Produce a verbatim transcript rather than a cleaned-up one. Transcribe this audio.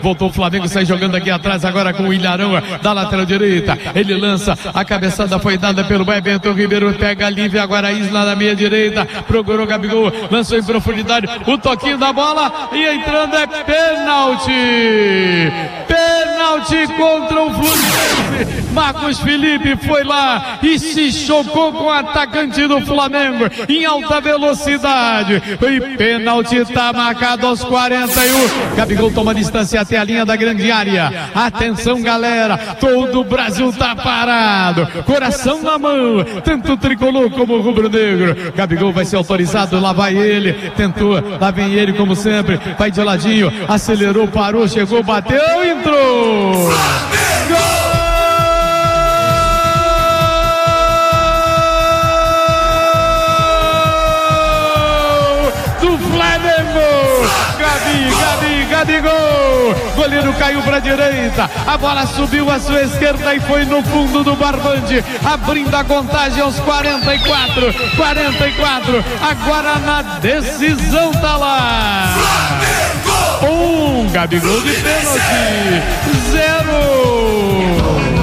Voltou o Flamengo, sai jogando aqui atrás agora com o Ilharão da lateral direita. Ele lança, a cabeçada foi dada pelo Everton Ribeiro, pega a Lívia, agora a Isla da meia direita, procurou Gabigol, lançou em profundidade, o toquinho da bola e entrando é pênalti. Pênalti contra o Fluminense. Marcos Felipe foi lá e se chocou com o atacante do Flamengo em alta velocidade. E pênalti está marcado aos quarenta e um. Gabigol toma distância até a linha da grande área. Atenção, galera, todo o Brasil tá parado, coração na mão, tanto o tricolor como o rubro-negro. Gabigol vai ser autorizado, lá vai ele, tentou, lá vem ele como sempre, vai de ladinho, acelerou, parou, chegou, bateu, entrou. Gol! Do Flamengo, Gabi, Gabi, Gabigol, goleiro caiu para a direita, a bola subiu à sua esquerda e foi no fundo do barbante, abrindo a contagem aos quarenta e quatro, quarenta e quatro, agora na decisão tá lá, um, Gabigol de pênalti, zero.